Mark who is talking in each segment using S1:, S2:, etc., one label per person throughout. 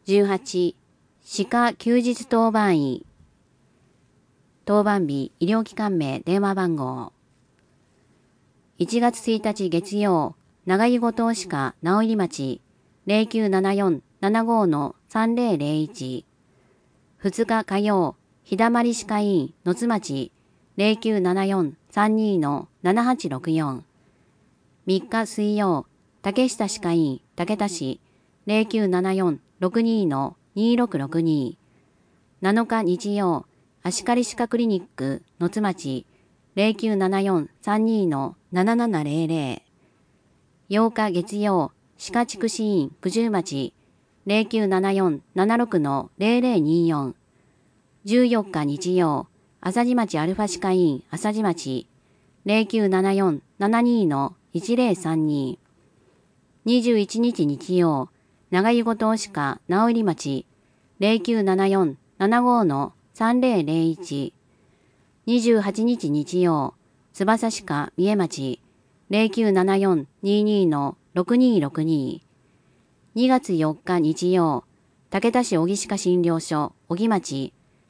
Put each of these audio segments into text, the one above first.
S1: 18、歯科休日当番医。当番日、医療機関名、電話番号。1月1日月曜、長井後藤歯科直入町 0974-75-3001。2日火曜、日だまり歯科医院野津町 0974-32-7864。3日水曜、竹下歯科医院竹田市 0974-62-2662。7日日曜、足刈歯科クリニック野津町 0974-32-7700。8日月曜、歯科畜歯院九十町 0974-76-0024。14日日曜、朝地町アルファ歯科医院朝地町 0974-72-1032。21日日曜、長井後藤歯科直入町 0974-75-3001。28日日曜、翼歯科三重町 0974-22-6262。2月4日日曜、竹田市小木歯科診療所小木町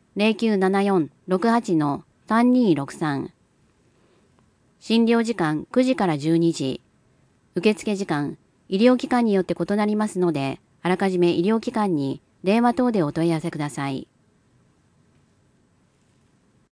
S1: 0974-68-3263。診療時間9時から12時。受付時間、医療機関によって異なりますので、あらかじめ医療機関に電話等でお問い合わせください。